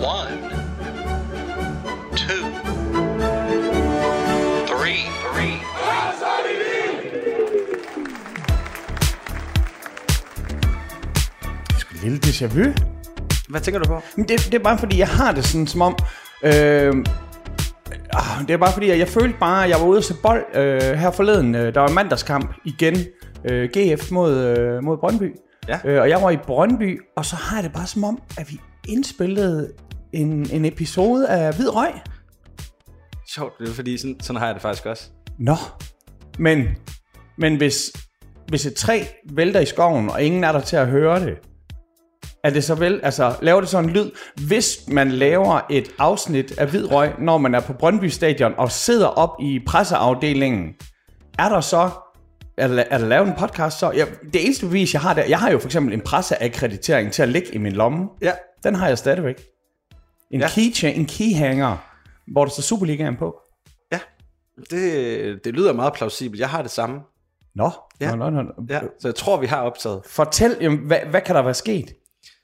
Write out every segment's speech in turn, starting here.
1, 2, 3. Lille déjà vu. Hvad tænker du på? Det er bare fordi, jeg har det sådan som om... det er bare fordi, jeg følte bare, at jeg var ude at se bold her forleden. Der var en mandagskamp igen. GF mod Brøndby. Ja. Og jeg var i Brøndby, og så har jeg det bare som om, at vi indspillede en episode af Hvid Røg. Sjovt, det er fordi, sådan har jeg det faktisk også. Nå, men hvis et træ vælter i skoven, og ingen er der til at høre det, er det så vel, altså laver det sådan en lyd, hvis man laver et afsnit af Hvid Røg, når man er på Brøndby Stadion og sidder op i presseafdelingen, er der lavet en podcast så? Det eneste bevis jeg har der, jeg har jo for eksempel en presseakkreditering til at ligge i min lomme. Ja. Den har jeg stadigvæk. En keyhanger, hvor der står Superligaen på. Ja, det lyder meget plausibelt. Jeg har det samme. Nå. Ja. Nå. Ja, så jeg tror, vi har optaget. Fortæl, jamen, hvad kan der være sket?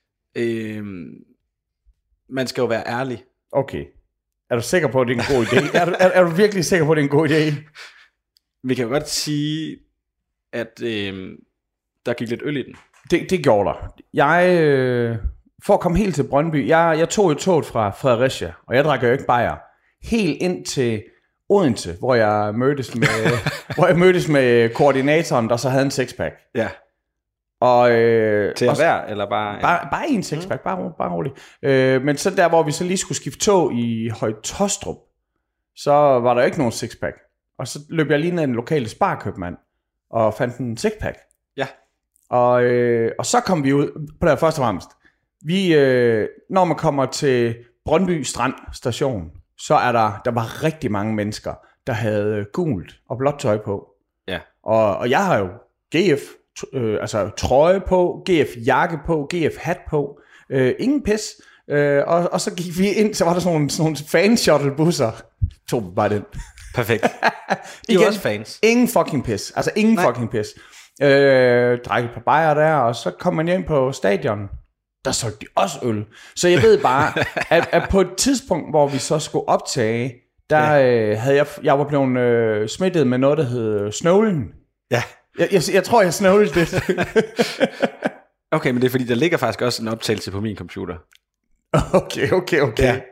Man skal jo være ærlig. Okay. Er du sikker på, at det er en god idé? er du virkelig sikker på, at det er en god idé? Vi kan jo godt sige, at der gik lidt øl i den. Det gjorde der. For at komme helt til Brøndby, jeg tog jo toget fra Fredericia, og jeg drak jo ikke bajer. Helt ind til Odense, hvor jeg mødtes med koordinatoren, der så havde en sixpack. Ja. Og, til at være, eller bare... Bare en sixpack, bare roligt. Men så der, hvor vi så lige skulle skifte tog i Høje-Taastrup, så var der ikke nogen sixpack. Og så løb jeg lige ned i en lokale sparkøbmand, og fandt en sixpack. Ja. Og så kom vi ud på det først og fremmest. Når man kommer til Brøndby Strand station, så er der var rigtig mange mennesker, der havde gult og blåt tøj på. Ja. Og jeg har jo GF trøje på, GF jakke på, GF hat på. Ingen pis. Og så gik vi ind, så var der sådan nogle fan-shuttle-busser. Tog bare den. Perfekt. I er også fans. Ingen fucking pis. Altså ingen fucking pis. Drak et par bajer der, og så kom man hjem på stadion. Der solgte de også øl. Så jeg ved bare, at på et tidspunkt, hvor vi så skulle optage, der havde jeg var blevet smittet med noget, der hed snøvlen. Ja. Jeg tror, jeg snøvlede lidt. Okay, men det er fordi, der ligger faktisk også en optagelse på min computer. Okay. Ja.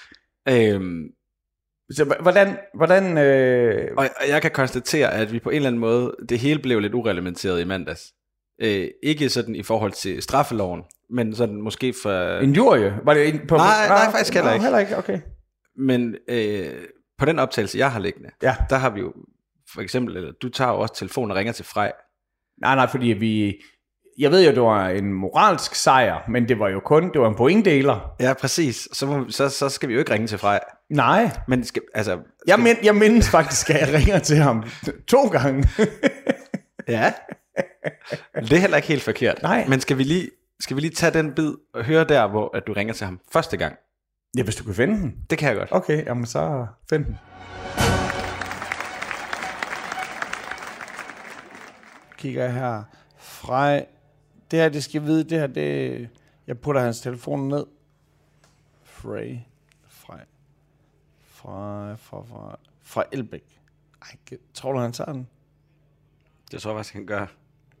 Så hvordan Og jeg kan konstatere, at vi på en eller anden måde, det hele blev lidt ureglementeret i mandags. Ikke sådan i forhold til straffeloven, men sådan måske for... En jury? Var det på... Nej, faktisk heller ikke. Heller ikke, okay. Men på den optagelse, jeg har liggende, der har vi jo for eksempel, eller du tager jo også telefonen og ringer til Frej. Nej, fordi jeg ved jo, det var en moralsk sejr, men det var en pointdeler. Ja, præcis. Så skal vi jo ikke ringe til Frej. Nej. Men jeg mindes faktisk, at jeg ringer til ham 2 gange. Ja. Det er heller ikke helt forkert. Nej. Men skal vi lige tage den bid og høre der, hvor at du ringer til ham første gang? Ja, hvis du kan finde den. Det kan jeg godt. Okay, jamen så find den. Kigger jeg her. Frej. Det her, det skal vide, det her, det... Jeg putter hans telefon ned. Frej. Fra Elbæk. Ej, tror du, han tager den? Det tror jeg faktisk, han gør.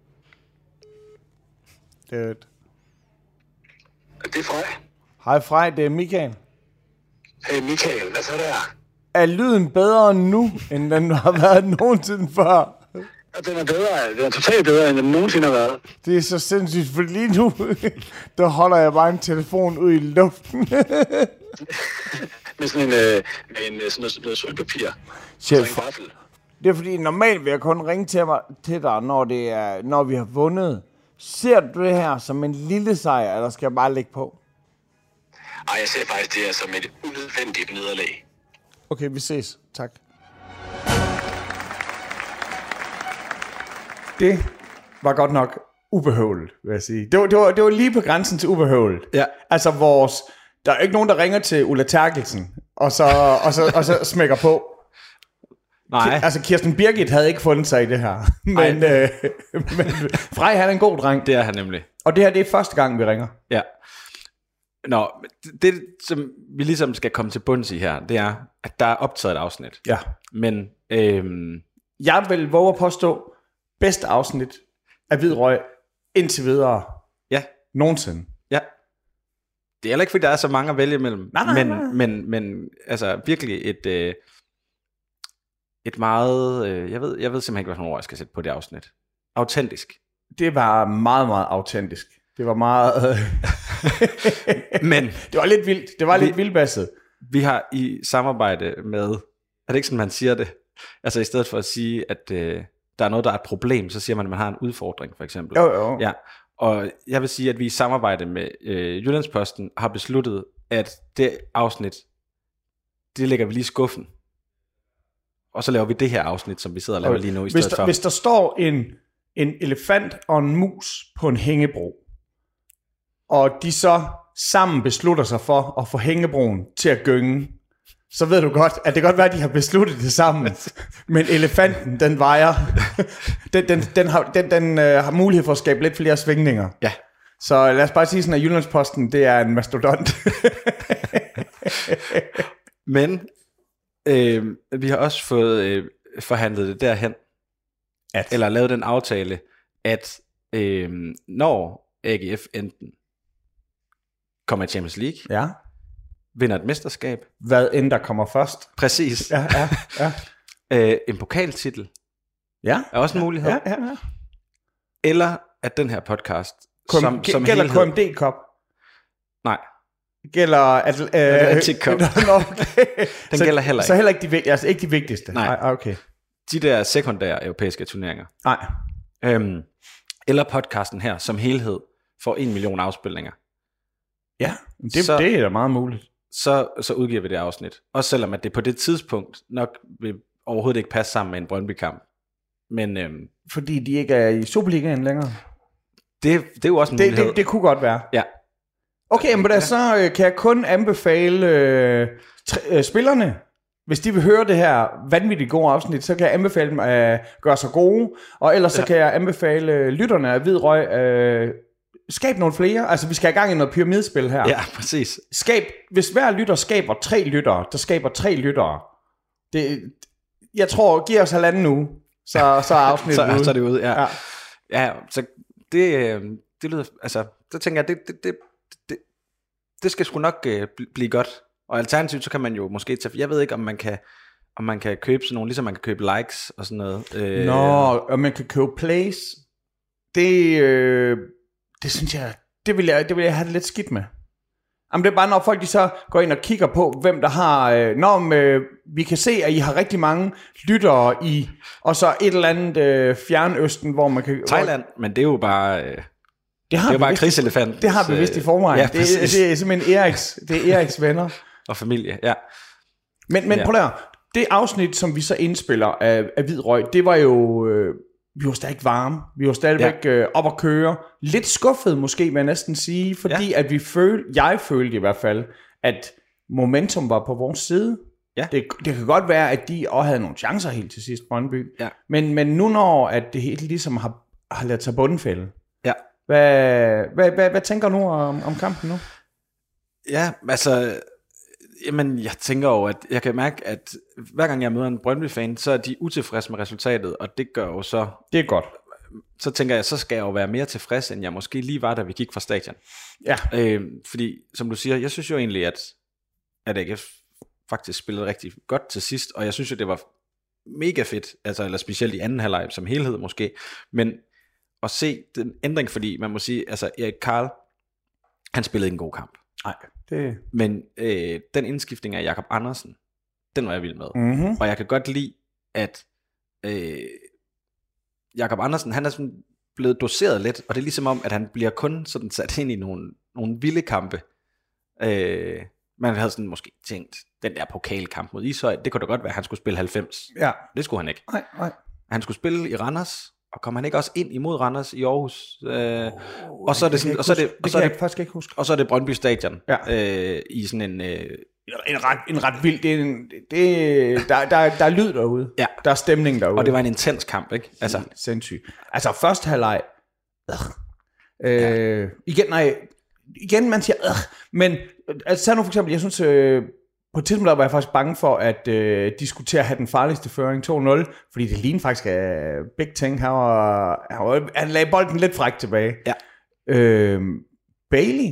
Det er det. Det er Frej. Hej Frej, det er Michael. Hey Michael, hvad så der? Er lyden bedre nu, end den har været nogensinde før? Ja, den er bedre. Den er totalt bedre, end den nogensinde har været. Det er så sindssygt, for lige nu, der holder jeg bare en telefon ud i luften. Med sådan sådan noget sølvpapir. Chef, det er fordi, normalt vil jeg kun ringe til dig, når vi har vundet. Ser du det her som en lille sejr, eller skal jeg bare lægge på? Ej, jeg ser faktisk det her som et unødvendigt nederlag. Okay, vi ses. Tak. Det var godt nok ubehøveligt, vil jeg sige. Det var lige på grænsen til ubehøveligt. Ja. Altså der er ikke nogen, der ringer til Ulla Terkelsen, og så smækker på. Nej. Altså Kirsten Birgit havde ikke fundet sig i det her. Men Frej, han er en god dreng. Det er han nemlig. Og det her, det er første gang, vi ringer. Ja. Nå, det som vi ligesom skal komme til bunds i her, det er, at der er optaget et afsnit. Ja. Men Jeg vil våge at påstå, bedste afsnit af Hvid Røg indtil videre ja, nogensinde. ja. Det er heller ikke, fordi der er så mange at vælge imellem. Nej. Men altså virkelig et meget, jeg ved simpelthen ikke, hvad for nogle ord jeg skal sætte på det afsnit. Autentisk. Det var meget, meget autentisk. Det var meget... Men det var lidt vildt. Det var lidt vildbasset. vi har i samarbejde med, er det ikke sådan, man siger det? Altså i stedet for at sige, at der er noget, der er et problem, så siger man, at man har en udfordring, for eksempel. Jo. Ja, og jeg vil sige, at vi i samarbejde med Jyllandsposten har besluttet, at det afsnit, det lægger vi lige i skuffen. Og så laver vi det her afsnit, som vi sidder og laver lige nu i stedet for. Hvis der står en elefant og en mus på en hængebro, og de så sammen beslutter sig for at få hængebroen til at gynge, så ved du godt, at det kan godt være, at de har besluttet det sammen, men elefanten, den vejer, den har mulighed for at skabe lidt flere svingninger. Ja. Så lad os bare sige sådan, at Jyllandsposten, det er en mastodont. Men vi har også fået forhandlet det derhen, eller lavet den aftale, at når AGF enten kommer i Champions League, Ja. vinder et mesterskab, Hvad end der kommer først. præcis, Ja. en pokaltitel Ja. er også en mulighed, Ja. eller at den her podcast, som gælder helhed, KMD Cup? nej, Gælder Atlantic Cup. Okay. Den gælder heller Så ikke. heller ikke ikke de vigtigste. Nej. Okay. De der sekundære europæiske turneringer. Nej. Eller podcasten her som helhed får 1 million afspilninger. Ja, det er da meget muligt. Så udgiver vi det afsnit. Også selvom at det på det tidspunkt nok vil overhovedet ikke passe sammen med en Brøndby-kamp. Men Fordi de ikke er i Superligaen længere. det er jo også en mulighed. Det kunne godt være. Ja. Okay, men så kan jeg kun anbefale spillerne, hvis de vil høre det her vanvittigt gode afsnit, så kan jeg anbefale dem at gøre sig gode, og ellers så kan jeg anbefale lytterne af Hvid Røg, skab nogle flere, altså vi skal have gang i noget pyramidespil her. Ja, præcis. Hvis hver lytter skaber 3 lyttere, der skaber 3 lyttere, jeg tror, giver os 1,5 uge, så er afsnittet ude. Så er det ude, ja. Ja, så det lyder, altså, så tænker jeg, det skal sgu nok blive godt. Og alternativt, så kan man jo måske tage, jeg ved ikke, om man kan købe sådan nogle, ligesom man kan købe likes og sådan noget. Og man kan købe plays. Det synes jeg, det vil jeg have det lidt skidt med. Jamen det er bare, når folk de så går ind og kigger på, hvem der har, vi kan se, at I har rigtig mange lyttere i, og så et eller andet Fjernøsten, hvor man kan... Thailand, men det er jo bare... Det er jo bare kriselefant. Det har vi vist i forvejen. Ja, det er simpelthen Eriks venner. Og familie, ja. Men prøv at høre, det afsnit, som vi så indspiller af Hvid Røg, det var jo... vi var stadig varme. Vi var stadigvæk op at køre. Lidt skuffet måske, vil jeg næsten sige, fordi at jeg følte i hvert fald, at momentum var på vores side. Ja. Det kan godt være, at de også havde nogle chancer helt til sidst, Brøndby. Ja. Men nu når at det helt ligesom har ladet sig bundfælde, ja. Hvad tænker du om kampen nu? Ja, altså, jamen, jeg tænker jo, at jeg kan mærke, at hver gang jeg møder en Brøndby-fan, så er de utilfredse med resultatet, og det gør jo så... Det er godt. Så tænker jeg, så skal jeg jo være mere tilfreds, end jeg måske lige var, da vi gik fra stadion. Ja. Fordi, som du siger, jeg synes jo egentlig, at AGF faktisk spillede rigtig godt til sidst, og jeg synes jo, det var mega fedt, altså, eller specielt i anden halvleg som helhed måske, men at se den ændring, fordi man må sige, altså Erik Karl, han spillede en god kamp. Nej, det... Men den indskiftning af Jakob Andersen, den var jeg vild med. Mm-hmm. Og jeg kan godt lide, at Jakob Andersen, han er sådan blevet doseret lidt, og det er ligesom om, at han bliver kun sådan sat ind i nogle vilde kampe. Man havde sådan måske tænkt, den der pokalkamp mod Ishøj, det kunne da godt være, at han skulle spille 90. Ja. Det skulle han ikke. Nej. Han skulle spille i Randers, og kom han ikke også ind imod Randers i Aarhus? Og så er det sådan, og så er det Brøndby Stadion i sådan en ret vild. Der er lyd derude. Ja. Der er stemning derude. Og det var en intens kamp, ikke? Altså sindssygt. Altså første halvleg. Igen, nej. igen, man siger, men altså nu for eksempel, jeg synes, på et tidspunkt var jeg faktisk bange for, at de skulle til at have den farligste føring 2-0, fordi det lignede faktisk Big Ting, han lagde bolden lidt frækt tilbage. Ja. Bailey,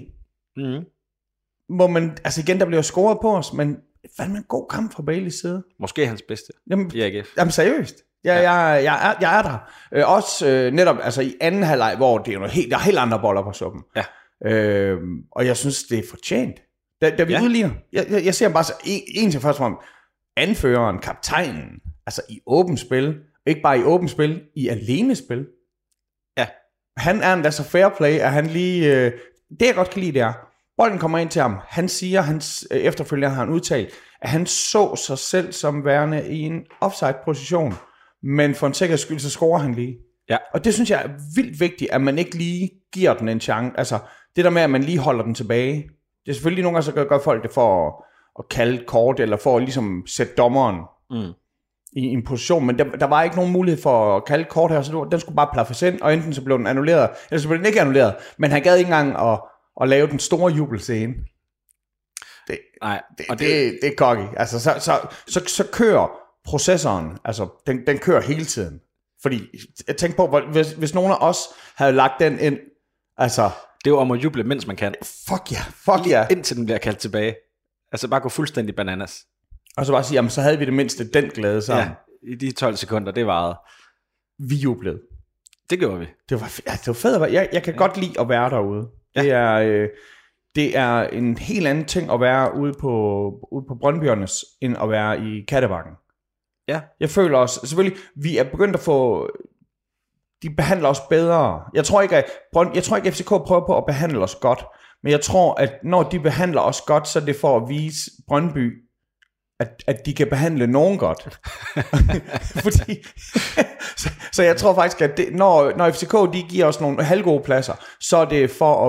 Mm. altså igen, der bliver scoret på os, men fandme en god kamp fra Baileys side. Måske hans bedste Jamen, i AGF. Jamen seriøst. Jeg er der. Også netop altså i anden halvleg, hvor det er der er helt andre boller på suppen. Ja. Og jeg synes, det er fortjent. Da vi udligner. Jeg ser bare så en til først frem. Anføreren, kaptajnen, altså i åbent spil. Ikke bare i åbent spil, i alene spil. Ja. Han er endda så fair play, at han lige... det jeg godt kan lide, det er, bolden kommer ind til ham. Han siger, hans efterfølger har han udtalt, at han så sig selv som værende i en offside-position. Men for en sikkerheds skyld, så scorer han lige. Ja. Og det synes jeg er vildt vigtigt, at man ikke lige giver den en chance. Altså, det der med, at man lige holder den tilbage. Det er selvfølgelig nogle gange, så gør folk det for at kalde et kort, eller for at ligesom sætte dommeren i en position. Men der var ikke nogen mulighed for at kalde et kort her, så den skulle bare plaffes ind, og enten så blev den annulleret, eller så blev den ikke annulleret. Men han gad ikke engang at lave den store jubelscene. Det er cocky. Altså, så kører processoren, altså den kører hele tiden. Fordi jeg tænker på, hvis nogen af os havde lagt den ind, altså... Det er jo om at juble, mens man kan. Fuck ja. Indtil den bliver kaldt tilbage. Altså bare gå fuldstændig bananas. Og så bare sige, jamen så havde vi det mindste den glæde sammen. Ja, i de 12 sekunder, det varede. Vi jublede. Det gjorde vi. Det var fedt. Jeg kan godt lide at være derude. Ja. Det er en helt anden ting at være ude på Brøndbyernes, end at være i Kattebakken. Ja. Jeg føler også, selvfølgelig, vi er begyndt at få, de behandler os bedre. Jeg tror ikke, at FCK prøver på at behandle os godt, men jeg tror, at når de behandler os godt, så er det for at vise Brøndby, at de kan behandle nogen godt. Fordi, så jeg tror faktisk, at når FCK de giver os nogle halvgode pladser, så er det for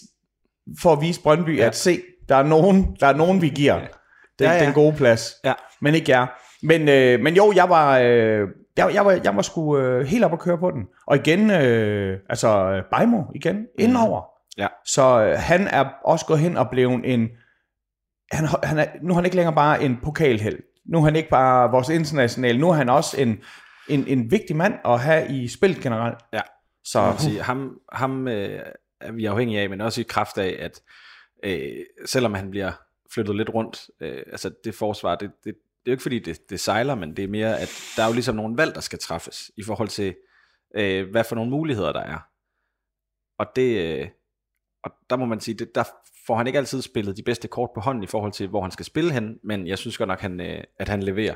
at vise Brøndby, at se, der er nogen vi giver den gode plads, men ikke jer. Men jo, jeg var sgu helt op at køre på den. Og igen, altså Bajmo igen, indenover. Ja. Så han er også gået hen og blevet en... nu er han ikke længere bare en pokalhelt. Nu er han ikke bare vores internationale. Nu er han også en vigtig mand at have i spillet generelt. Ja, så man sige, ham er vi afhængige af, men også i kraft af, at selvom han bliver flyttet lidt rundt, altså det forsvar, det er jo ikke fordi det sejler, men det er mere, at der er jo ligesom nogle valg, der skal træffes, i forhold til, hvad for nogle muligheder der er. Og og der må man sige, der får han ikke altid spillet de bedste kort på hånden, i forhold til, hvor han skal spille hen, men jeg synes godt nok, at han leverer.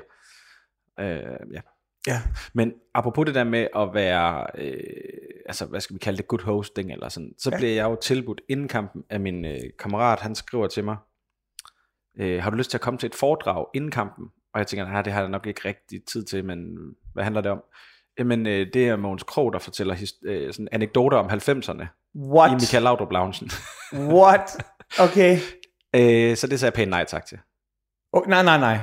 Ja. Men apropos det der med at være, altså hvad skal vi kalde det, good hosting, eller sådan, så bliver jeg jo tilbudt inden kampen af min kammerat, han skriver til mig, har du lyst til at komme til et foredrag inden kampen? Og jeg tænker, det har jeg nok ikke rigtig tid til, men hvad handler det om? Jamen, det er Mogens Krog, der fortæller sådan anekdoter om 90'erne. What? I Michael Laudrup-loungen. What? Okay. Så det sagde jeg pænt nej tak til. Nej.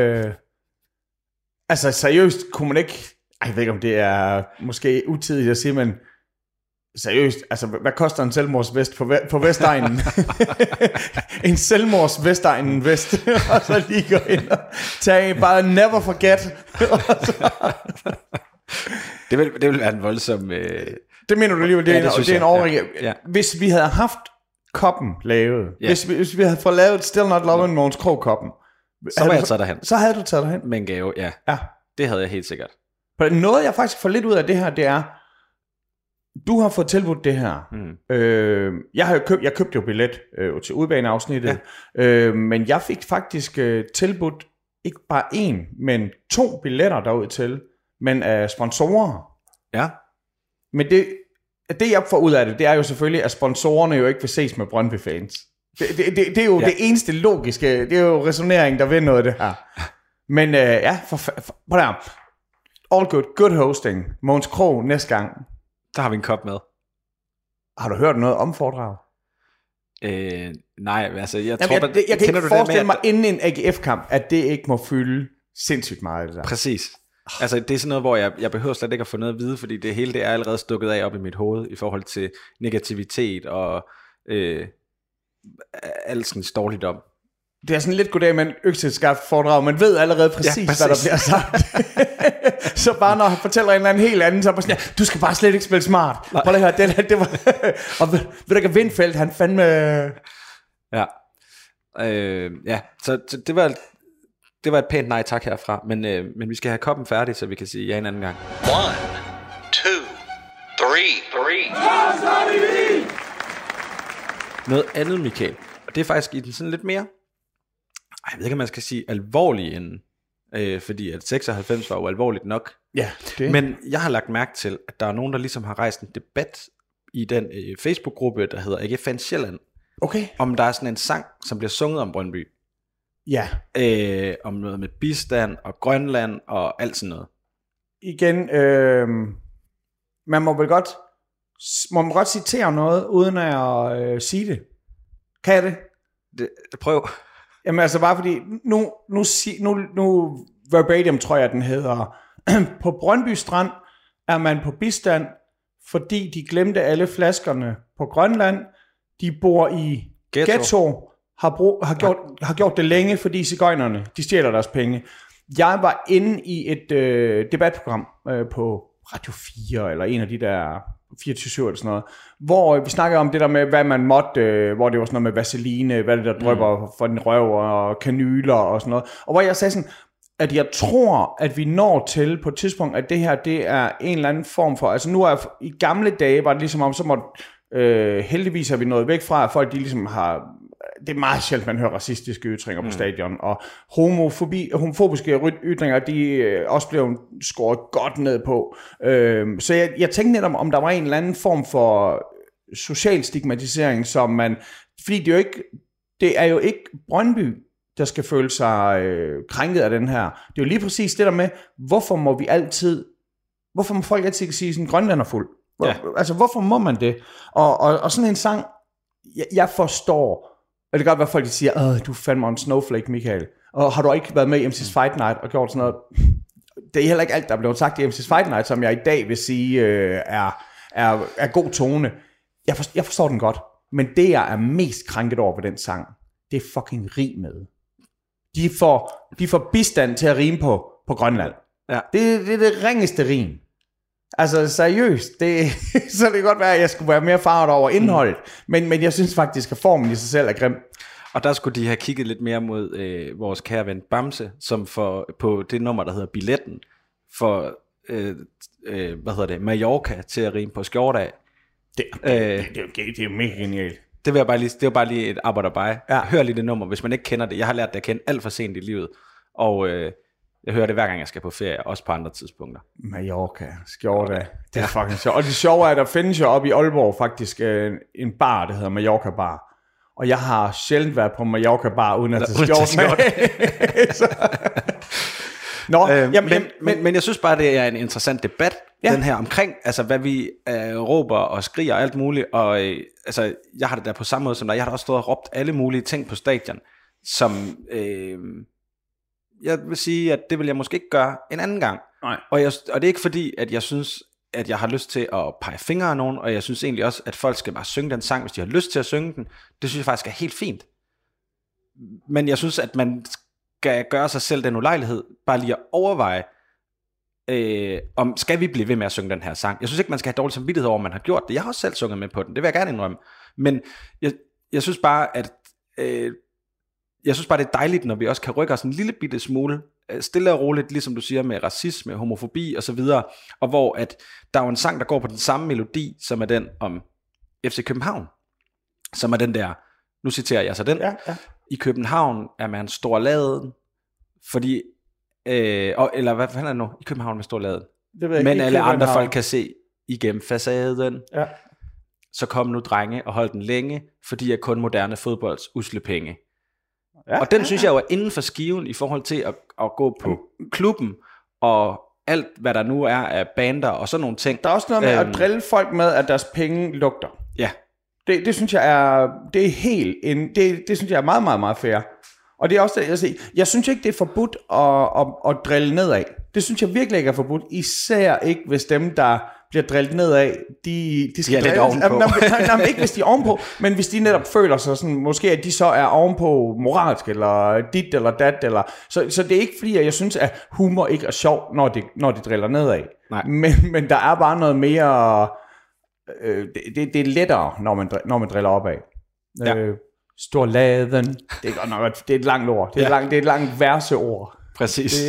Altså seriøst, kunne man ikke... Jeg ved ikke, om det er måske utidigt at sige, men seriøst, altså hvad koster en selvmordsvest på Vestegnen? En selvmordsvestegnen vest, og så lige gå ind og tage bare never forget. Det vil være en voldsom... Det mener du alligevel, det er en overrække. Ja. Hvis vi havde haft koppen lavet, hvis vi havde fået lavet Still Not Lovin' Mogens Krog-koppen, så var jeg taget derhen. Så havde du taget derhen. Med en gave, ja. Det havde jeg helt sikkert. Noget jeg faktisk får lidt ud af det her, det er, du har fået tilbudt det her. Jeg købte jo billet til udbaneafsnittet, men jeg fik faktisk tilbudt ikke bare én, men 2 billetter derud til, men af sponsorer. Ja. Men det jeg får ud af det er jo selvfølgelig, at sponsorerne jo ikke vil ses med Brøndby-fans. Det er jo det eneste logiske, det er jo resonering, der vil noget det her. Men på der. All good hosting. Mogens Krog næste gang. Der har vi en kop med. Har du hørt noget om foredrag? Nej, altså jeg tror... Jeg kan ikke forestille mig inden en AGF-kamp, at det ikke må fylde sindssygt meget. Det der. Præcis. Altså det er sådan noget, hvor jeg behøver slet ikke at få noget at vide, fordi det hele det er allerede stukket af op i mit hoved, i forhold til negativitet og alskens dårligdom. Det er sådan lidt goddag med en økseskaft foredrag. Man ved allerede præcis, hvad der bliver sagt. Så bare når han fortæller en eller anden helt anden, så er bare sådan, ja, du skal bare slet ikke spille smart. Prøv lige at høre, det var... og ved du ikke, Vindfeldt, han fandme... Ja. Så det var et pænt nej tak herfra. Men vi skal have koppen færdig, så vi kan sige ja en anden gang. 1, 2, 3. Noget andet, Michael. Og det er faktisk i den sådan lidt mere... jeg ved ikke, om man skal sige alvorlig ende. Fordi at 96 var jo alvorligt nok. Ja, det. Men jeg har lagt mærke til, at der er nogen, der ligesom har rejst en debat i den Facebook-gruppe, der hedder AGF Fans Sjælland. Okay. Om der er sådan en sang, som bliver sunget om Brøndby. Ja. Om noget med bistand og Grønland og alt sådan noget. Igen, man må godt citere noget, uden at sige det. Kan jeg det? Prøv. Jamen altså bare fordi, nu verbatim tror jeg, den hedder, på Brøndby Strand er man på bistand, fordi de glemte alle flaskerne på Grønland. De bor i ghetto har gjort det længe, fordi sigøjnerne, de stjæler deres penge. Jeg var inde i et debatprogram på Radio 4, eller en af de der 24/7 eller sådan noget, hvor vi snakkede om det der med, hvad man måtte, hvor det var sådan noget med vaseline, hvad det der drypper for den røv, og kanyler og sådan noget. Og hvor jeg sagde sådan, at jeg tror, at vi når til på et tidspunkt, at det her, det er en eller anden form for, altså nu er i gamle dage, var det ligesom om, så må heldigvis er vi nået væk fra, at folk de ligesom har, det er meget sjældent, man hører racistiske ytringer på stadion, og homofobiske ytringer, de også blev skåret godt ned på. Så jeg tænkte netop, om der var en eller anden form for social stigmatisering, som man, fordi det er jo ikke Brøndby, der skal føle sig krænket af den her. Det er jo lige præcis det der med, hvorfor må folk altid sige sådan, Grønland er fuld? Altså, hvorfor må man det? Og sådan en sang, jeg forstår, og det kan godt være, folk siger, du er fandme en snowflake, Michael. Og har du ikke været med i MC's Fight Night og gjort sådan noget? Det er heller ikke alt, der er blevet sagt i MC's Fight Night, som jeg i dag vil sige er god tone. Jeg forstår den godt, men det, jeg er mest krænket over på den sang, det er fucking rimet. De får bistand til at rime på Grønland. Ja. Det er det ringeste rim. Altså seriøst, så det kan godt være, at jeg skulle være mere farvet over indholdet, men jeg synes faktisk, at formen i sig selv er grim. Og der skulle de have kigget lidt mere mod vores kære ven Bamse, som på det nummer, der hedder Billetten, for Mallorca til at rime på skjordag. Det er jo mega genialt. Det var bare lige et arbejderbej. Ja. Hør lige det nummer, hvis man ikke kender det. Jeg har lært det at kende alt for sent i livet, og jeg hører det hver gang jeg skal på ferie, også på andre tidspunkter. Mallorca, skjorte. Det er fucking sjovt. Og det sjove er, at der findes jo oppe i Aalborg faktisk en bar, der hedder Mallorca Bar. Og jeg har sjældent været på Mallorca Bar, uden at tage skjorte med. Men jeg synes bare, det er en interessant debat, den her omkring, altså hvad vi råber og skriger og alt muligt. Og altså, jeg har det der på samme måde som dig. Jeg har da også stået og råbt alle mulige ting på stadion, som... jeg vil sige, at det vil jeg måske ikke gøre en anden gang. Nej. Og det er ikke fordi, at jeg synes, at jeg har lyst til at pege fingre af nogen, og jeg synes egentlig også, at folk skal bare synge den sang, hvis de har lyst til at synge den. Det synes jeg faktisk er helt fint. Men jeg synes, at man skal gøre sig selv den ulejlighed, bare lige at overveje, om skal vi blive ved med at synge den her sang. Jeg synes ikke, man skal have dårlig samvittighed over, at man har gjort det. Jeg har også selv sunget med på den, det vil jeg gerne indrømme. Men jeg synes bare, at... Jeg synes bare, det er dejligt, når vi også kan rykke os en lille bitte smule, stille og roligt, ligesom du siger, med racisme, homofobi og så videre, og hvor at der er jo en sang, der går på den samme melodi, som er den om FC København, som er den der, nu citerer jeg så den, i København er man storladen, fordi, eller hvad fanden er det nu, i København med storladen, men alle andre folk kan se igennem facaden, så kom nu drenge og hold den længe, fordi jeg kun moderne fodbolds usle penge. Ja, og den synes jeg jo er inden for skiven i forhold til at gå på klubben og alt hvad der nu er af bander og sådan nogle ting. Der er også noget med at drille folk med, at deres penge lugter. Ja. Det synes jeg er, det er helt det synes jeg er meget, meget, meget fair. Og det er også det, jeg synes ikke, det er forbudt at drille nedad. Det synes jeg virkelig ikke er forbudt. Især ikke, hvis dem, der bliver drillet nedad, de skal lidt drilles. ovenpå. Nej, ikke hvis de er ovenpå, men hvis de netop føler sig sådan, måske at de så er ovenpå moralsk, eller dit eller dat, eller, så det er ikke fordi, at jeg synes, at humor ikke er sjov, når de driller nedad. Nej. Men der er bare noget mere, det er lettere, når man driller opad. Ja. Storladen, det er godt nok, det er et langt ord, det er et langt verseord. Præcis.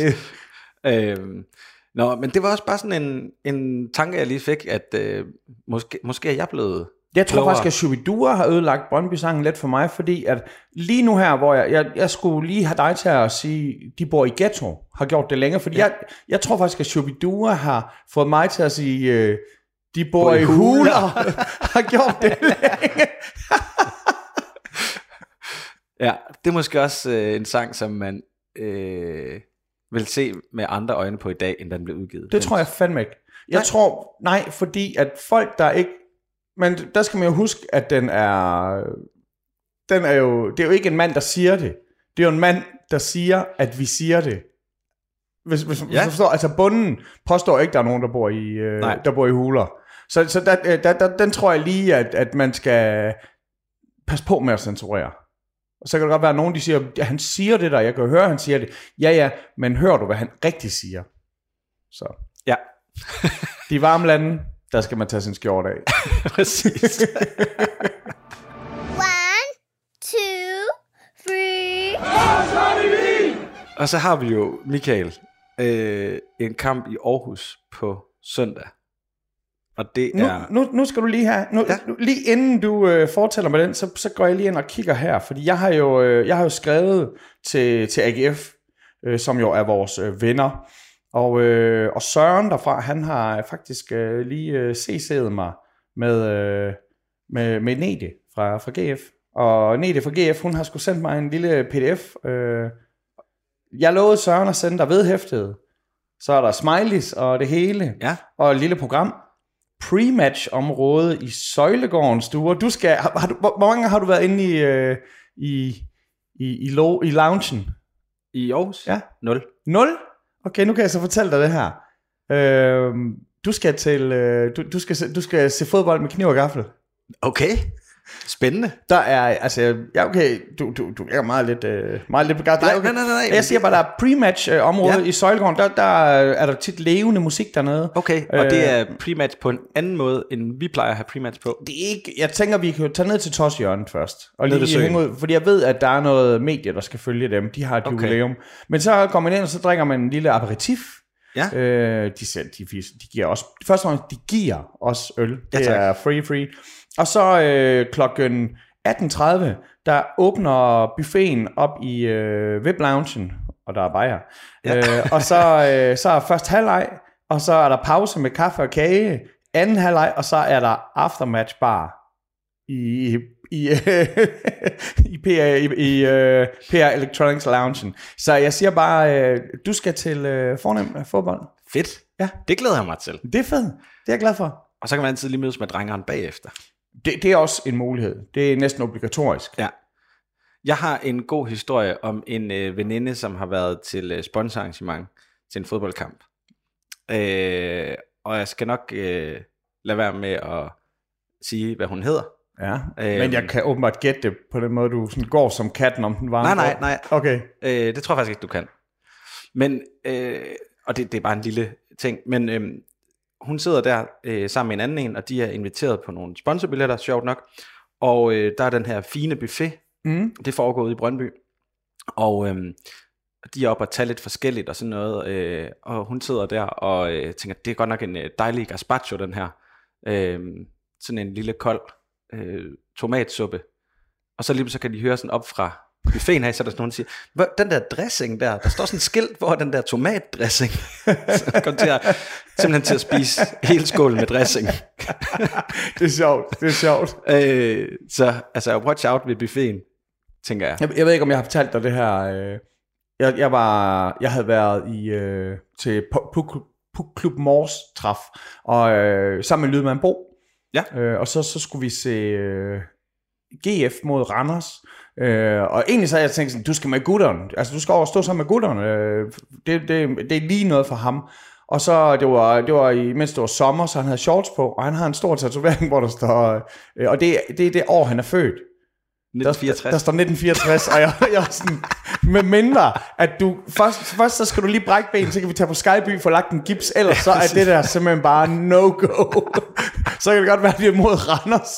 Men det var også bare sådan en tanke, jeg lige fik, at måske er jeg blevet Jeg tror klogere. faktisk, at Shubidua har ødelagt Brøndby-sangen lidt for mig, fordi at lige nu her, hvor jeg skulle lige have dig til at sige, de bor i ghetto, har gjort det længe, fordi jeg tror faktisk, at Shubidua har fået mig til at sige, de bor i huler, har gjort det længe. Ja, det er måske også en sang, som man vil se med andre øjne på i dag, end den blev udgivet. Det tror jeg fandme ikke. Jeg tror, nej, fordi at folk, der ikke... Men der skal man jo huske, at det er jo ikke en mand, der siger det. Det er jo en mand, der siger, at vi siger det. Hvis du forstår, altså bunden påstår ikke, der er nogen, der bor i huler. Så den tror jeg lige, at man skal passe på med at censurere. Og så kan det godt være, at nogen de siger, at han siger det der, jeg kan høre, han siger det. Ja, men hører du, hvad han rigtig siger? Så. Ja. De varme lande, der skal man tage sin skjort af. Præcis. 1, 2, 3. Og så har vi jo, Michael, en kamp i Aarhus på søndag. Og det er... Nu skal du lige have... Lige inden du fortæller mig den, så går jeg lige ind og kigger her. Fordi jeg har jo skrevet til AGF, som jo er vores venner. Og Søren derfra, han har faktisk lige CC'et mig med Nede fra GF. Og Nede fra GF, hun har sgu sendt mig en lille pdf. Jeg lovede Søren at sende dig vedhæftet. Så er der smileys og det hele. Ja. Og et lille program. Pre-match-område i Søjlegårdens stuer. Du skal... Hvor mange har du været inde i loungen? I Aarhus? Ja. 0. Okay, nu kan jeg så fortælle dig det her. Du skal se fodbold med kniv og gaffel. Okay. Spændende. Der er, altså, ja okay, du er meget lidt begejstret. Nej. Jeg siger bare, der er pre-match område i Søjlegården, der er der tit levende musik dernede. Okay, og det er pre-match på en anden måde, end vi plejer at have pre-match på. Det er ikke, jeg tænker, vi kan tage ned til Toshjørnet først, og ned lige hænge ud, fordi jeg ved, at der er noget medie, der skal følge dem. De har et jubilæum. Men så går man ind, og så drikker man en lille aperitif. Ja. De giver også, først og fremmest, de giver også øl. Det er free. Og så klokken 18.30, der åbner buffeten op i VIP-loungen, og der er bajer. Og så er først halvleg, og så er der pause med kaffe og kage, anden halvleg, og så er der aftermatch bar i PR Electronics Loungen. Så jeg siger bare, du skal til fornem fodbold. Fedt. Ja. Det glæder jeg mig til. Det er fedt. Det er jeg glad for. Og så kan man altid lige mødes med drengeren bagefter. Det er også en mulighed. Det er næsten obligatorisk. Ja. Jeg har en god historie om en veninde, som har været til sponsorarrangement til en fodboldkamp. Og jeg skal nok lade være med at sige, hvad hun hedder. Ja, men jeg kan åbenbart gætte det på den måde, du sådan går som katten om den varme. Nej. Okay. Det tror jeg faktisk ikke, du kan. Men, og det er bare en lille ting, men hun sidder der sammen med en anden en, og de er inviteret på nogle sponsorbilletter, sjovt nok. Og der er den her fine buffet. Det foregår ude i Brøndby. Og de er oppe og tage lidt forskelligt og sådan noget. Og hun sidder der og tænker, det er godt nok en dejlig gazpacho, den her. Sådan en lille kold tomatsuppe. Og så lige så kan de høre sådan op fra buffeten her, så er der sådan nogen, der siger, den der dressing der står sådan et skilt, hvor er den der tomatdressing? Så kom simpelthen til at spise hele skålen med dressing. Det er sjovt. Så altså, watch out ved buffeten, tænker jeg. Jeg ved ikke, om jeg har fortalt dig det her. Jeg havde været til Klub Mors træf, og sammen med Lydmand Bo. Ja. Og så skulle vi se GF mod Randers. Og egentlig så havde jeg tænkt sådan, du skal med gutterne. Altså du skal over stå sammen med gutterne. Det er lige noget for ham. Og så, det var mens det var sommer, så han havde shorts på, og han har en stor tatovering, hvor der står, og det er det år, han er født. 1964. Der står 1964, og jeg er sådan, med mindre, at du, først så skal du lige brække ben, så kan vi tage på Skyby for lagt en gips, ellers så er det der simpelthen bare no-go. Så kan det godt være, at det er mod Randers.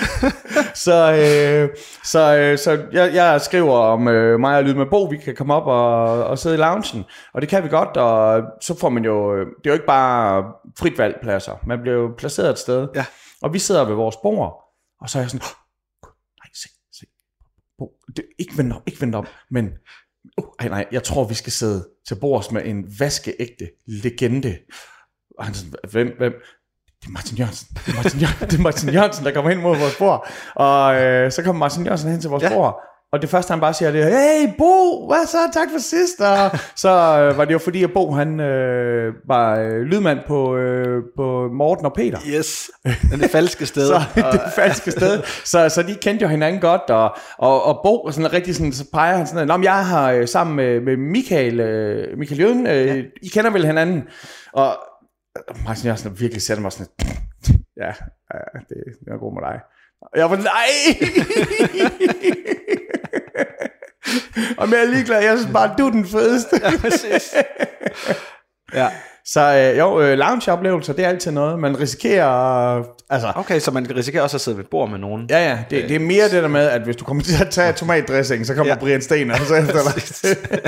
Så jeg skriver om mig og Lyd med Bo, vi kan komme op og sidde i loungen, og det kan vi godt, og så får man jo, det er jo ikke bare frit valg pladser, man bliver jo placeret et sted, og vi sidder ved vores bord, og så er jeg sådan, se, Bo, ikke vent op, men nej, jeg tror, vi skal sidde til bords med en vaskeægte legende. Og han sådan, hvem? Det er Martin Jørgensen. Det er Martin Jørgensen, der kommer hen mod vores bord. Og så kommer Martin Jørgensen hen til vores bord. Og det første, han bare siger, det er, hey Bo, hvad så? Tak for sidst. Og så var det jo fordi, at Bo, han var lydmand på Morten og Peter. Yes, det falske sted. Så det falske sted. Så de kendte jo hinanden godt, og Bo sådan rigtig sådan, så peger han sådan, nå, jeg har sammen med Michael Jøden, I kender vel hinanden. Og Martin Jørgensen virkelig sætter mig sådan, ja, det er god med dig. Og jeg var nej! Og jeg er ligeglad, jeg synes bare, du er den fedeste. Ja, præcis. Ja. Så lounge-oplevelser, det er altid noget. Man risikerer, altså... Okay, så man risikerer også at sidde ved bord med nogen. Ja, det er mere det der med, at hvis du kommer til at tage tomatdressing, så kommer Brian Sten og så efter dig.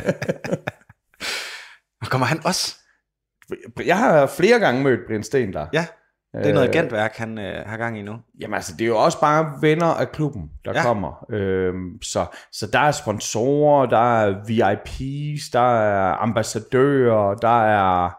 Og kommer han også? Jeg har flere gange mødt Brian Sten der. Ja, det er noget agentværk, han har gang i nu. Jamen altså, det er jo også bare venner af klubben, der kommer. Så der er sponsorer, der er VIPs, der er ambassadører, der er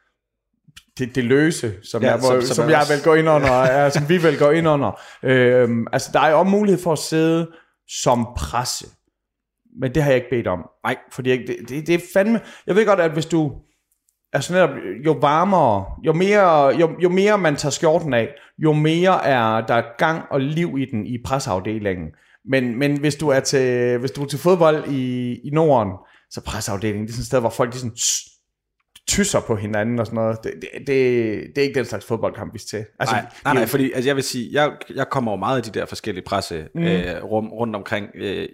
det løse, som jeg vil gå ind under, som vi vil gå ind under. Altså, der er jo også mulighed for at sidde som presse. Men det har jeg ikke bedt om. Nej, fordi det er fandme... Jeg ved godt, at hvis du... Altså netop, jo varmere, jo mere man tager skjorten af, jo mere er der gang og liv i den i presseafdelingen. Men hvis du er til fodbold i Norden, så presseafdelingen, det er sådan et sted, hvor folk de sådan tysser på hinanden og sådan noget. Det er ikke den slags fodboldkamp, vi skal til. Altså, nej, fordi altså, jeg vil sige, jeg kommer jo meget af de der forskellige presserum rundt omkring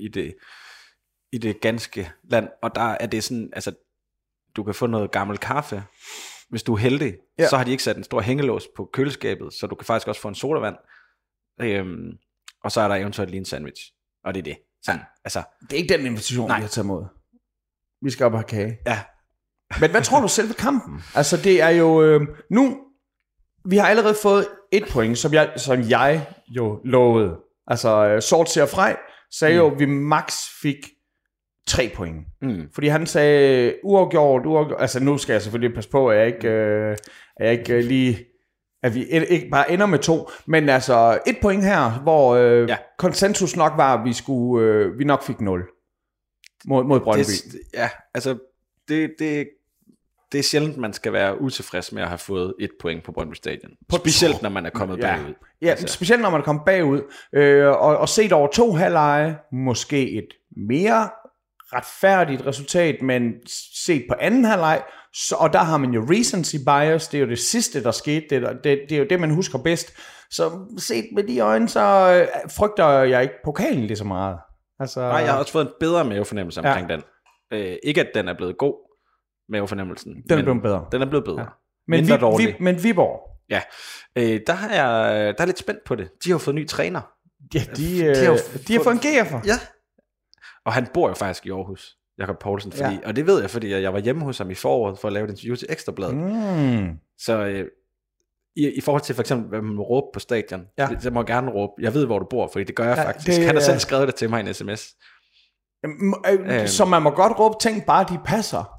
i det ganske land, og der er det sådan, altså du kan få noget gammel kaffe. Hvis du er heldig, så har de ikke sat en stor hængelås på køleskabet, så du kan faktisk også få en sodavand. Og så er der eventuelt lige en sandwich. Og det er det. Sådan, altså, det er ikke den invitation, vi har taget imod. Vi skal op og have kage. Ja. Men hvad tror du selv ved kampen? Altså det er jo... nu, vi har allerede fået 1 point, som jeg jo lovede. Altså Sortseer Frej sagde jo, at vi max fik 3 point. Fordi han sagde uafgjort. Altså nu skal jeg selvfølgelig passe på, at jeg ikke lige... At vi ikke bare ender med 2. Men altså 1 point her, hvor konsensus nok var, at vi nok fik 0 mod Brøndby. Altså det er sjældent, man skal være utilfreds med at have fået 1 point på Brøndby Stadion. Specielt når man er kommet bagud. Ja, altså. Specielt når man er kommet bagud. Og set over 2 halvleje, måske et mere retfærdigt resultat, men set på anden halvleg, og der har man jo recency bias, det er jo det sidste, der skete, det er jo det, man husker bedst. Så set med de øjne, så frygter jeg ikke pokalen lige så meget. Altså, nej, jeg har også fået en bedre mavefornemmelse omkring den. Ikke at den er blevet god, mavefornemmelsen. Den er blevet bedre. Den er blevet bedre. Ja. Men Viborg? Ja, der er lidt spændt på det. De har jo fået ny træner. Ja, de har fået en GF'er. Ja. Og han bor jo faktisk i Aarhus, Jakob Poulsen, og det ved jeg, fordi jeg var hjemme hos ham i foråret for at lave et interview til Ekstrabladet. Så i forhold til for eksempel, hvad man må råbe på stadion, så må jeg gerne råbe, jeg ved, hvor du bor, fordi det gør jeg faktisk. Han har selv skrevet det til mig i en sms. Så man må godt råbe ting, bare de passer.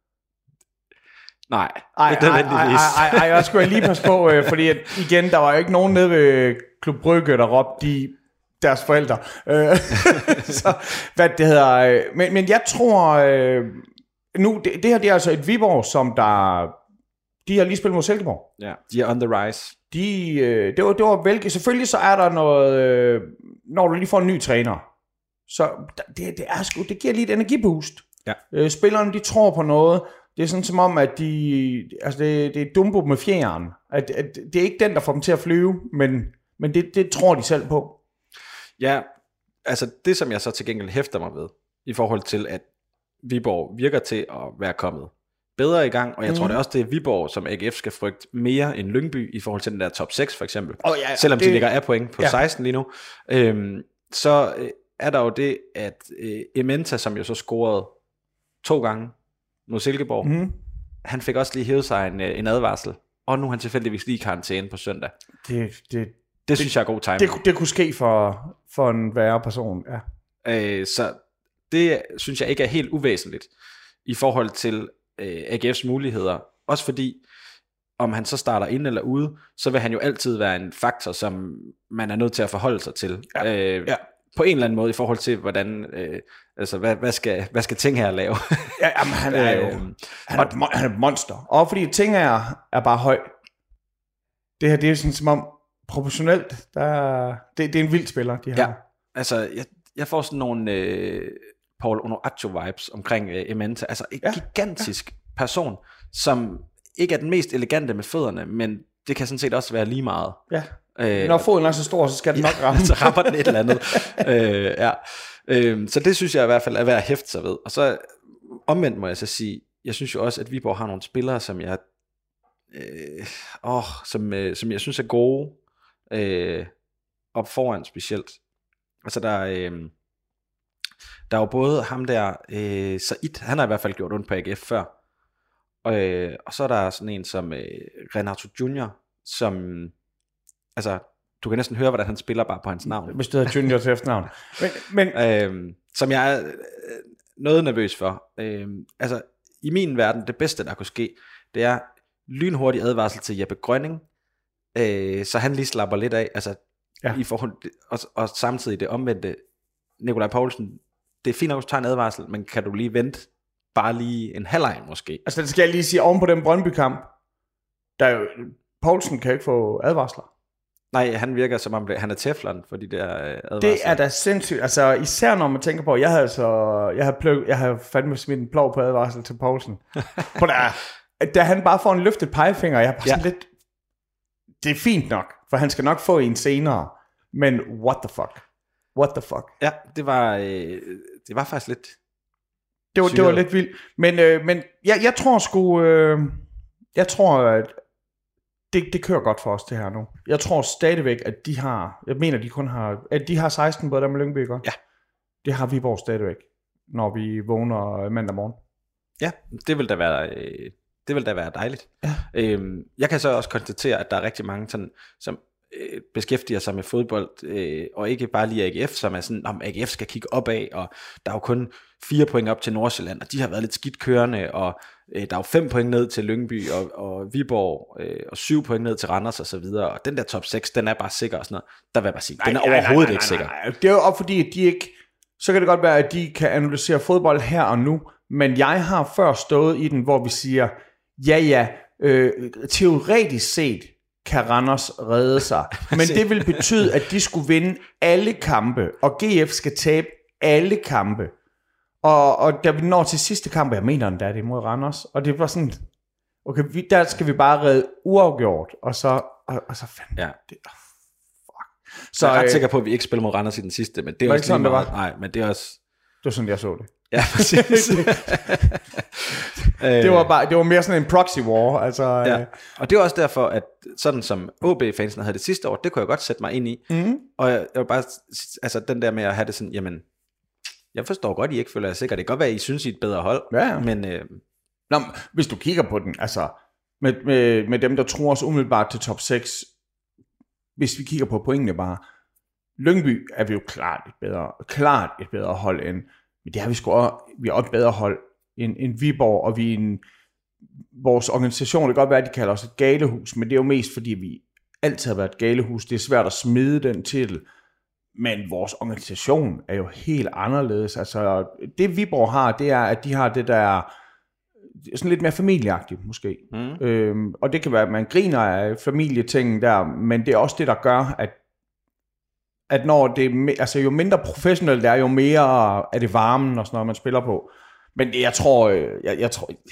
Nej, Ej, jeg skulle lige passe på, fordi at, igen, der var jo ikke nogen nede ved Klub Brygge, der råbte deres forældre. Så, hvad det hedder. Men jeg tror, nu, det her det er altså et Viborg, som de har lige spillet mod Silkeborg. Ja, de er on the rise. Det var vel, selvfølgelig så er der noget, når du lige får en ny træner, så det giver lige et energiboost. Ja. Spillerne, de tror på noget. Det er sådan som om, at det er Dumbo med fjeren. At det er ikke den, der får dem til at flyve, men det tror de selv på. Ja, altså det, som jeg så til gengæld hæfter mig ved, i forhold til, at Viborg virker til at være kommet bedre i gang, og jeg tror det også, det er Viborg, som AGF skal frygte mere end Lyngby, i forhold til den der top 6 for eksempel. Selvom de ligger af point på 16 lige nu. Så er der jo det, at Ementa, som jo så scorede 2 gange mod Silkeborg, han fik også lige hævet sig en advarsel, og nu er han tilfældigvis lige i karantæne på søndag. Det synes jeg er god timing. Det kunne ske for en værre person, ja. Så det synes jeg ikke er helt uvæsentligt i forhold til AGF's muligheder. Også fordi, om han så starter ind eller ude, så vil han jo altid være en faktor, som man er nødt til at forholde sig til. På en eller anden måde i forhold til, hvordan, hvad skal ting her lave? Jamen, han er jo han er et monster. Og fordi ting er bare høj. Det her, det er sådan som om proportionelt, det er en vild spiller, de her. Ja, altså jeg får sådan nogle Paul Onuachu-vibes omkring Ementa. Altså en gigantisk person, som ikke er den mest elegante med fødderne, men det kan sådan set også være lige meget. Ja. Når foden er så stor, så skal den nok ramme. Så rammer den et eller andet. Så det synes jeg i hvert fald er værd at hæfte sig ved. Og så omvendt må jeg så sige, jeg synes jo også, at Viborg har nogle spillere, som jeg som jeg synes er gode op foran specielt. Altså der er jo både ham der Said, han har i hvert fald gjort ondt på AGF før, og så er der sådan en som Renato Junior, som altså du kan næsten høre hvordan han spiller bare på hans navn, hvis det hedder Junior til efternavn. men som jeg er noget nervøs for. Altså i min verden, det bedste der kunne ske, det er lynhurtig advarsel til Jeppe Grønning, så han lige slapper lidt af, altså i forhold og samtidig det omvendte. Nikolaj Poulsen, det er fint nok at tage en advarsel, men kan du lige vente bare lige en halvleg måske? Altså det skal jeg lige sige, oven på den Brøndby-kamp, der er jo, Poulsen kan ikke få advarsler. Nej, han virker som om han er teflon for de der advarsler. Det er da sindssygt, altså især når man tænker på, jeg havde fandme smidt en plov på advarsel til Poulsen. Da han bare får en løftet pegefinger, jeg er bare sådan lidt, det er fint nok, for han skal nok få en senere, men what the fuck? Ja, det var faktisk lidt det var lidt vildt, men jeg tror sgu, jeg tror, at det kører godt for os det her nu. Jeg tror stadigvæk, at de har 16 både der med Lyngby, ikke? Ja. Det har Viborg stadigvæk, når vi vågner mandag morgen. Ja, det vil da være dejligt. Ja. Jeg kan så også konstatere, at der er rigtig mange sådan, som beskæftiger sig med fodbold, og ikke bare lige AGF, som er sådan, om AGF skal kigge opad, og der er jo kun 4 point op til Nordsjælland, og de har været lidt skidt kørende, og der er jo 5 point ned til Lyngby og Viborg, og 7 point ned til Randers og så videre, og den der top 6, den er bare sikker og sådan noget. Der vil jeg bare sige, den er overhovedet ikke sikker. Det er jo op fordi, at de ikke, så kan det godt være, at de kan analysere fodbold her og nu, men jeg har før stået i den, hvor vi siger, teoretisk set kan Randers redde sig, men det vil betyde, at de skulle vinde alle kampe, og GF skal tabe alle kampe. Og da vi når til sidste kamp, jeg mener den der, det er mod Randers, og det var sådan, okay, der skal vi bare redde uafgjort, og så fandme, det, fuck. Så jeg er ret sikker på, at vi ikke spiller mod Randers i den sidste, men det er også sådan, det var. Nej, men det er også... Det var sådan, jeg så det. Ja, præcis. det var mere sådan en proxy war, altså. Ja. Og det var også derfor, at sådan som OB-fansene havde det sidste år, det kunne jeg godt sætte mig ind i. Mm-hmm. Og jeg var bare, altså den der med at have det sådan, jamen, jeg forstår godt, I ikke føler jer sikker. Det kan godt være, I synes, I er et bedre hold. Ja. Men, Nå, hvis du kigger på den, altså, med dem, der tror os umiddelbart til top 6, hvis vi kigger på pointene bare, Lyngby er vi jo klart et bedre hold end, men det har vi er også et bedre hold end Viborg, og vores organisation, det kan godt være, at de kalder os et galehus, men det er jo mest fordi, vi altid har været et galehus. Det er svært at smide den titel, men vores organisation er jo helt anderledes. Altså, det Viborg har, det er, at de har det der sådan lidt mere familieagtigt, måske. Mm. Og det kan være, at man griner af familietingen der, men det er også det, der gør, at når det, altså jo mindre professionelt det er, jo mere er det varmen og sådan noget, man spiller på. Men jeg tror,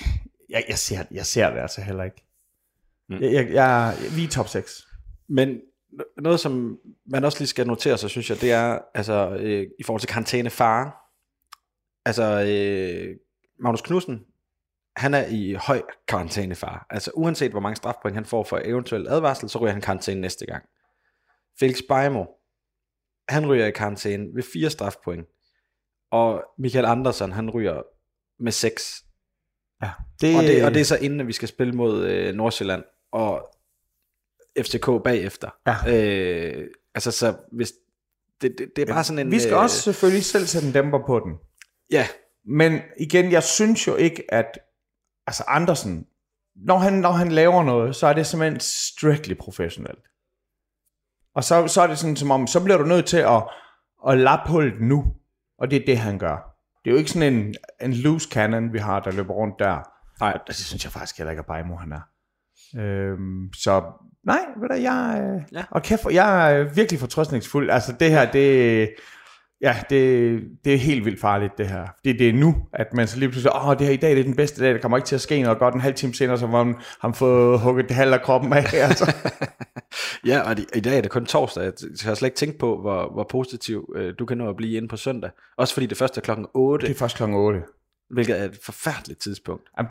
Jeg ser det altså heller ikke. Vi er top 6. Men noget, som man også lige skal notere sig, synes jeg, det er, altså, i forhold til karantænefare, altså, Magnus Knudsen, han er i høj karantænefare. Altså, uanset hvor mange strafpoint han får for eventuel advarsel, så ryger han karantæne næste gang. Felix Beijmo, han ryger i karantæne ved 4 strafpoint. Og Michael Andersen, han ryger med 6. Ja, og det er så inden, at vi skal spille mod Nordsjælland og FCK bagefter. Ja. Altså, så hvis det er bare sådan en... Vi skal også selvfølgelig selv sætte en dæmper på den. Ja. Men igen, jeg synes jo ikke, at altså Andersen, når han laver noget, så er det simpelthen strictly professionelt. Og så er det sådan som om, så bliver du nødt til at lappe hullet nu. Og det er det, han gør. Det er jo ikke sådan en loose cannon, vi har, der løber rundt der. Nej, det synes jeg faktisk heller ikke, at Beijmo han er. Så nej, ved du, og kæft, jeg er virkelig fortrøstningsfuld. Altså det her, det er helt vildt farligt, det her. Det er nu, at man så lige pludselig det her i dag, det er den bedste dag, der kommer ikke til at ske noget godt en halv time senere, så må han få hugget det halv af kroppen af. Altså. Ja, og i dag er det kun torsdag. Jeg har slet ikke tænkt på, hvor positiv du kan nå at blive inde på søndag. Også fordi det første er klokken 8. Det er først klokken 8. Hvilket er et forfærdeligt tidspunkt. Jamen,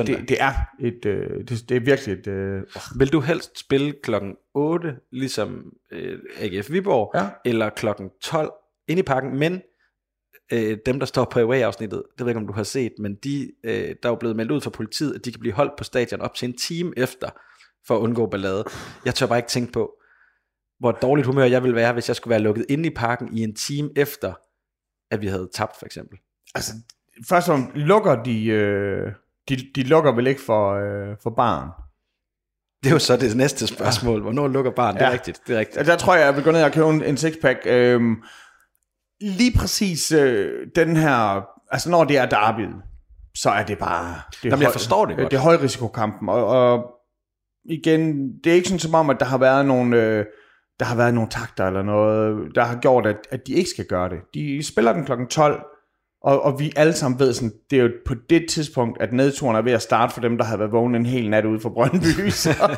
det er virkelig et... Vil du helst spille klokken 8, ligesom AGF Viborg, eller klokken 12 inde i parken, men dem, der står på away-afsnittet, det ved jeg ikke, om du har set, men der er jo blevet meldt ud fra politiet, at de kan blive holdt på stadion op til en time efter, for at undgå ballade. Jeg tør bare ikke tænke på, hvor dårligt humør jeg ville være, hvis jeg skulle være lukket inde i parken i en time efter, at vi havde tabt, for eksempel. Altså, først og fremmest lukker de lukker vel ikke for barn. Det er jo så det næste spørgsmål. Hvornår lukker barn? Det er rigtigt. Det er rigtigt. Der tror jeg vil gå ned og købe en sixpack. Lige præcis den her, altså når det er derbyet, så er det bare... Jeg forstår det godt. Det er højrisikokampen, og igen, det er ikke sådan som om, at der har været nogle takter eller noget, der har gjort, at de ikke skal gøre det. De spiller den klokken 12, og vi alle sammen ved, sådan, det er jo på det tidspunkt, at nedturen er ved at starte for dem, der havde været vågne en hel nat ude for Brøndby.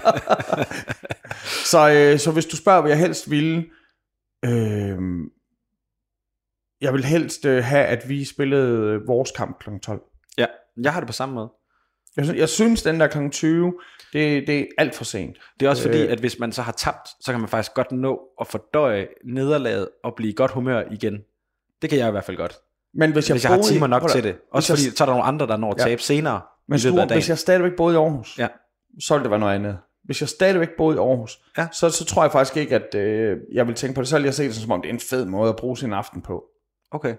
Så hvis du spørger, hvad jeg helst ville, jeg vil helst have, at vi spillede vores kamp kl. 12. Ja, jeg har det på samme måde. Jeg synes, den der kl. 20, det er alt for sent. Det er også fordi, at hvis man så har tabt, så kan man faktisk godt nå at fordøje nederlaget og blive i godt humør igen. Det kan jeg i hvert fald godt. Men hvis jeg har timer nok til det. Også fordi, så er der nogle andre, der når at tabe senere. Men hvis jeg stadigvæk boede i Aarhus, så ville det være noget andet. Hvis jeg stadigvæk boede i Aarhus, så tror jeg faktisk ikke, at jeg vil tænke på det. Så vil jeg se det som om, det er en fed måde at bruge sin aften på. Okay,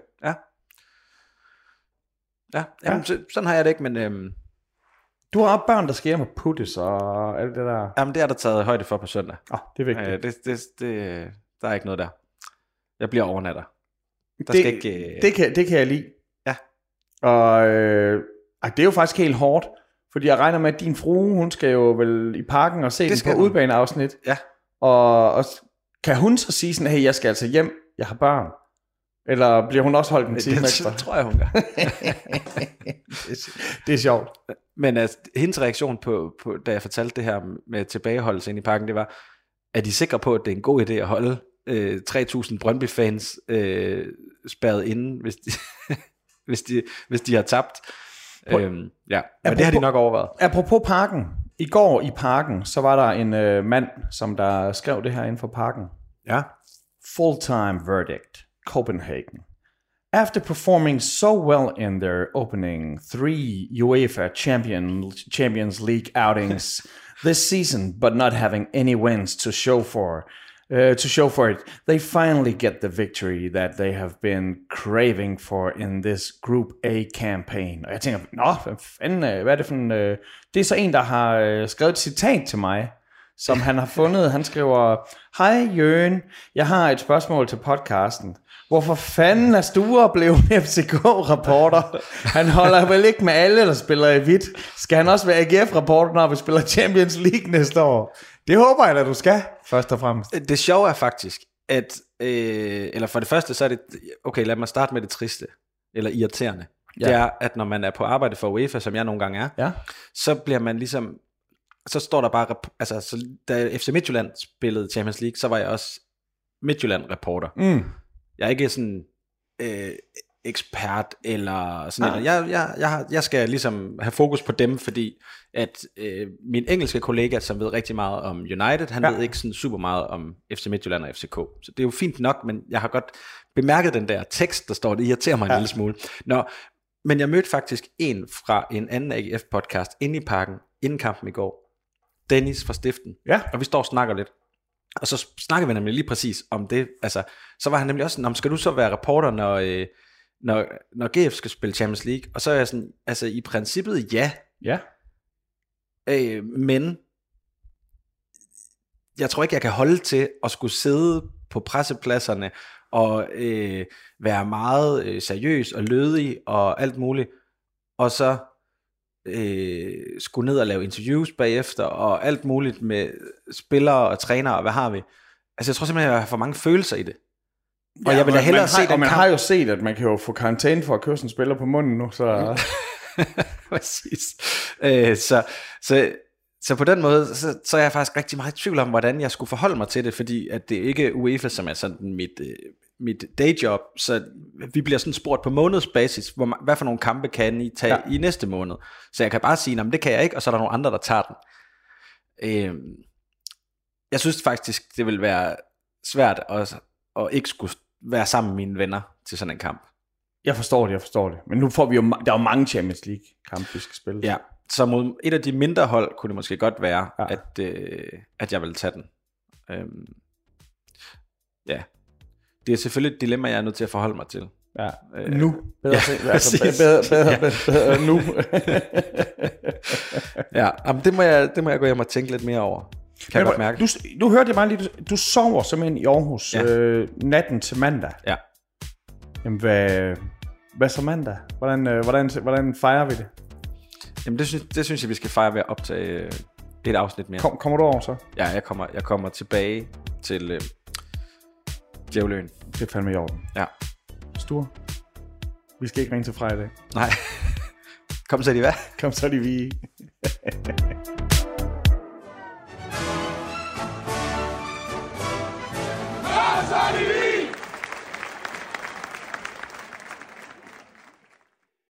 jamen, sådan har jeg det ikke, men... Du har børn, der skal hjem og puttes og alt det der. Jamen, det er der taget højde for på søndag. Det er vigtigt. Der er ikke noget der. Jeg bliver overnatter. Det kan jeg lide. Ja. Og det er jo faktisk helt hårdt, fordi jeg regner med, at din frue, hun skal jo vel i parken og se den på udbaneafsnit. Ja. Og kan hun så sige sådan, hey, jeg skal altså hjem, jeg har børn? Eller bliver hun også holdt en time ekstra? Det tror jeg, hun gør. Det er sjovt. Men altså, hendes reaktion på, da jeg fortalte det her med tilbageholdelse ind i parken, det var, er de sikre på, at det er en god idé at holde 3.000 Brøndby-fans spærret inde, hvis de har tabt? Men det har de nok overvejet. Apropos parken. I går i parken, så var der en mand, som der skrev det her inden for parken. Ja. Full-time verdict. Copenhagen. After performing so well in their opening 3 UEFA Champions League outings this season, but not having any wins to show for it, they finally get the victory that they have been craving for in this Group A campaign. Og jeg tænker, hvad er det for en... Det er så en, der har skrevet et citat til mig, som han har fundet. Han skriver, hej Jørgen, jeg har et spørgsmål til podcasten. Hvorfor fanden er Sture blevet FCK-rapporter? Han holder vel ikke med alle, der spiller i hvidt. Skal han også være AGF-rapporter, når vi spiller Champions League næste år? Det håber jeg, at du skal, først og fremmest. Det sjove er faktisk, at... eller for det første, så er det... Okay, lad mig starte med det triste. Eller irriterende. det er, at når man er på arbejde for UEFA, som jeg nogle gange er, så bliver man ligesom, så står der bare, altså så, da FC Midtjylland spillede Champions League, så var jeg også Midtjylland-reporter. Jeg er ikke sådan ekspert eller sådan noget. Jeg skal ligesom have fokus på dem, fordi at min engelske kollega, som ved rigtig meget om United, han ved ikke sådan super meget om FC Midtjylland og FCK. Så det er jo fint nok, men jeg har godt bemærket den der tekst, der står, det irriterer mig en lille smule. Men jeg mødte faktisk en fra en anden AGF-podcast inde i parken, inden kampen i går. Dennis fra Stiften. Og vi står og snakker lidt. Og så snakker vi nemlig lige præcis om det. Altså, så var han nemlig også sådan, skal du så være reporter, når GF skal spille Champions League? Og så er jeg sådan, altså i princippet ja. Men jeg tror ikke, jeg kan holde til at skulle sidde på pressepladserne og være meget seriøs og lødig og alt muligt, og så skulle ned og lave interviews bagefter og alt muligt med spillere og trænere og hvad har vi. Altså jeg tror simpelthen, jeg har for mange følelser i det. Og jeg vil da hellere se den kamp. Og man har jo set, at man kan jo få karantæne for at køre sådan en spiller på munden nu, så... Præcis. Så på den måde, så er jeg faktisk rigtig meget i tvivl om, hvordan jeg skulle forholde mig til det, fordi at det ikke er UEFA, som er sådan mit dayjob, så vi bliver sådan spurgt på månedsbasis, hvad for nogle kampe kan I tage i næste måned. Så jeg kan bare sige, det kan jeg ikke, og så er der nogle andre, der tager den. Jeg synes faktisk, det vil være svært at ikke skulle være sammen med mine venner til sådan en kamp. Jeg forstår det. Men nu får vi jo, der er jo mange Champions League kampe, vi skal spille. Ja, så mod et af de mindre hold, kunne det måske godt være, at jeg vil tage den. Det er selvfølgelig et dilemma, jeg er nødt til at forholde mig til. Nu. Bedre nu. Det må jeg gå hjem og tænke lidt mere over. Kan jeg godt mærke. Du hørte det bare lige, du sover simpelthen i Aarhus natten til mandag. Ja. Jamen, hvad så mandag? Hvordan fejrer vi det? Jamen, det synes jeg, vi skal fejre ved at optage et afsnit mere. Kommer du over så? Ja, jeg kommer tilbage til Djævløen. Det er fandme i orden. Ja. Sture, vi skal ikke ringe til Freja i dag. Nej. Kom så de hvad? Kom så de vi. Kom så de vi.